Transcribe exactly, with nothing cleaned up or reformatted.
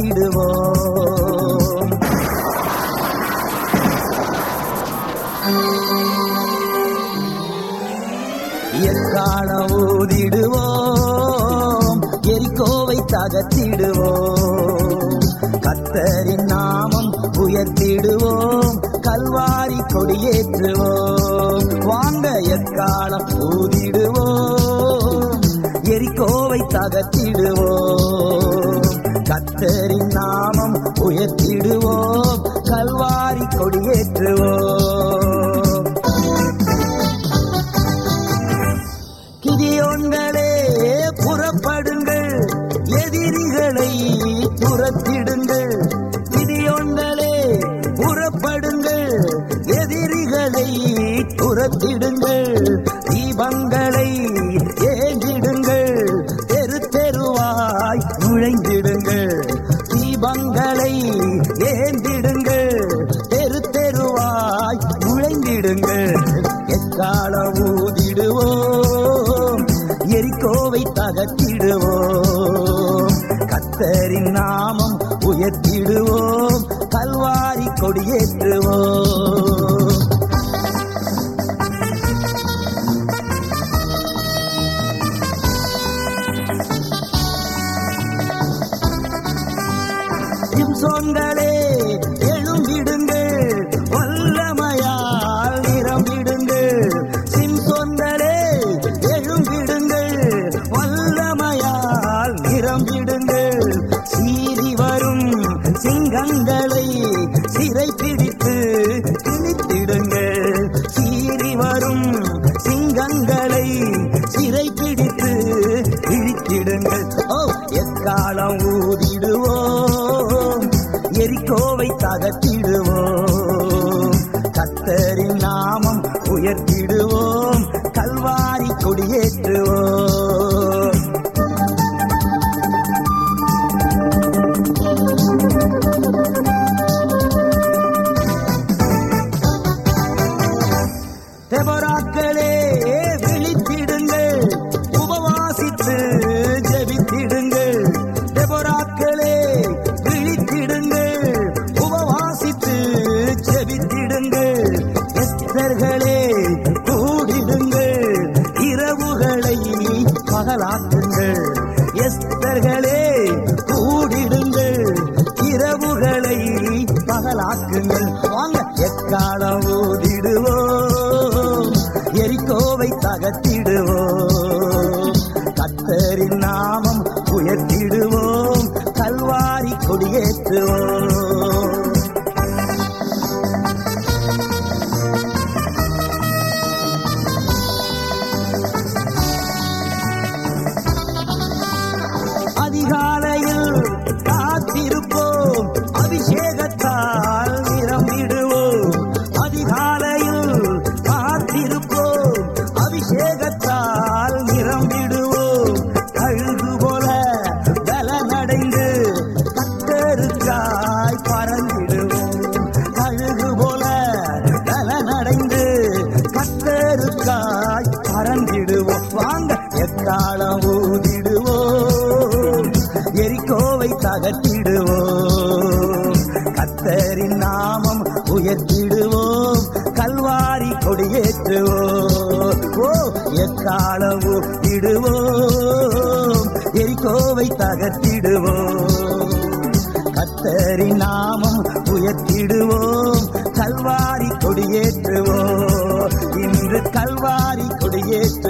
தகர்த்திடுவோம். எக்காலம் ஊதிடுவோம், எரிகோவை தகர்த்திடுவோம். கர்த்தரின் நாமம் உயர்த்திடுவோம், கல்வாரி கொடியேற்றுவோம். வாங்க எக்காலம் ஊதிடுவோம், எரிகோவை தகர்த்திடுவோம். கர்த்தரின் நாமம் உயர்த்திடுவோம், கல்வாரி கொடியேற்றுவோம். கிதியோன்களே புறப்படுங்கள், எதிரிகளை துரத்திடுங்கள். கிதியோன்களே புறப்படுங்கள், எதிரிகளை துரத்திடுங்கள். தீபங்களை ஏந்திடுங்கள், தெரு தெருவாய் நுழைந்திடுங்கள். தீபங்களை ஏந்திடுங்கள், தெரு தெருவாய் நுழைந்திடுங்கள். எக்காலம் ஊதிடுவோம், எரிகோவை தகர்த்திடுவோம். கர்த்தரின் நாமம் உயர்த்திடுவோம், கல்வாரி கொடியேற்றுவோம். சிம்சோன்களே எழும்பிடுங்கள், வல்லமையால் நிரம்பிடுங்கள். சிம்சோன்களே எழும்பிடுங்கள், வல்லமையால் நிரம்பிடுங்கள். சீறி வரும் சிங்கங்களை சிறை பிடித்து கிழித்திடுங்கள். சீறி வரும் சிங்கங்களை சிறை பிடித்து கிழித்திடுங்கள். ஓ எக்காலம் ஊதிடுவோம், எரிகோவை தகர்த்திடுவோம். கர்த்தரின் நாமம் உயர்த்திடுவோம், கல்வாரி கொடியேற்றுவோம். தெபொராக்களே விழித்திடுங்கள், உபவாசித்து ஜெபித்திடுங்கள். தெபொராக்களே விழித்திடுங்கள், உபவாசித்து ஜெபித்திடுங்கள். எஸ்தர்களே கூடிடுங்கள், இரவுகளை பகலாக்குங்கள். எஸ்தர்களே கூடிடுங்கள், இரவுகளை பகலாக்குங்கள். வாங்க எக்காலம் ஊதிடுவோம், எரிகோவை தகர்த்திடுவோம். கர்த்தரின் நாமம் உயர்த்திடுவோம், கல்வாரி கொடியேற்றுவோம். அதிகாலையில் காத்திருப்போம், அபிஷேகத்தால் நிரம்பிடுவோம். அதிகாலையில் காத்திருப்போம், அபிஷேகத்தால் நிரம்பிடுவோம். கழுகு போல பலனடைந்து கர்த்தருக்காய் பறந்திடுவோம். கழுகு போல பலனடைந்து கர்த்தருக்காய் பறந்திடுவோம். வாங்க எக்காலம் ஊதிடுவோம், எரிகோவை தகர்த்திடுவோம். கர்த்தரின் நாமம் உயர்த்திடுவோம், கல்வாரி கொடியேற்றுவோம். ஓ எக்காலம் ஊதிடுவோம், எரிகோவை தகர்த்திடுவோம். கர்த்தரின் நாமம் உயர்த்திடுவோம், கல்வாரி கொடியேற்றுவோம். இன்று கல்வாரி கொடியேற்று